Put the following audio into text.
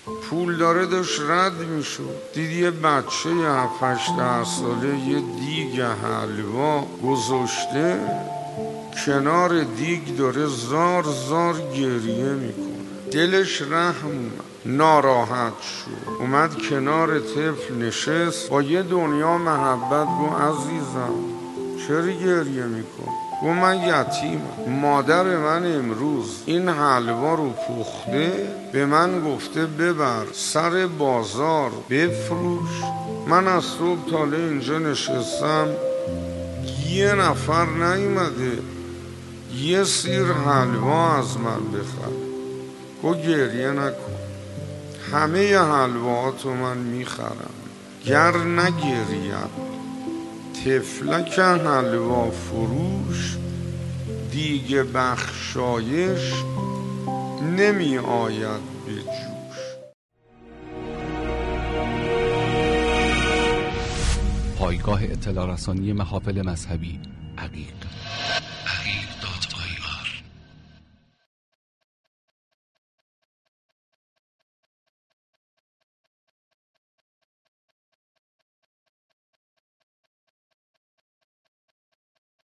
پول داره داشت رد میشد، دید یه بچه 7-8 ساله یه دیگ حلوا گذاشته کنار دیگ، داره زار زار گریه میکنه. دلش رحم اومد، ناراحت شد، اومد کنار طفل نشست، با یه دنیا محبت گو عزیزم چرا گریه میکن؟ گو من یتیمم، مادر من امروز این حلوا رو پخته به من گفته ببر سر بازار بفروش. من از صبح تا حالا اینجا نشستم، یه نفر نیومده یه سیر حلوا از من بخره. گو گریه نکن، همه حلواتو من میخرم، گر نگریم طفلک حلوا فروش، دیگه بخشایش نمی آید به جوش. پایگاه اطلاع رسانی محافل مذهبی عقیق.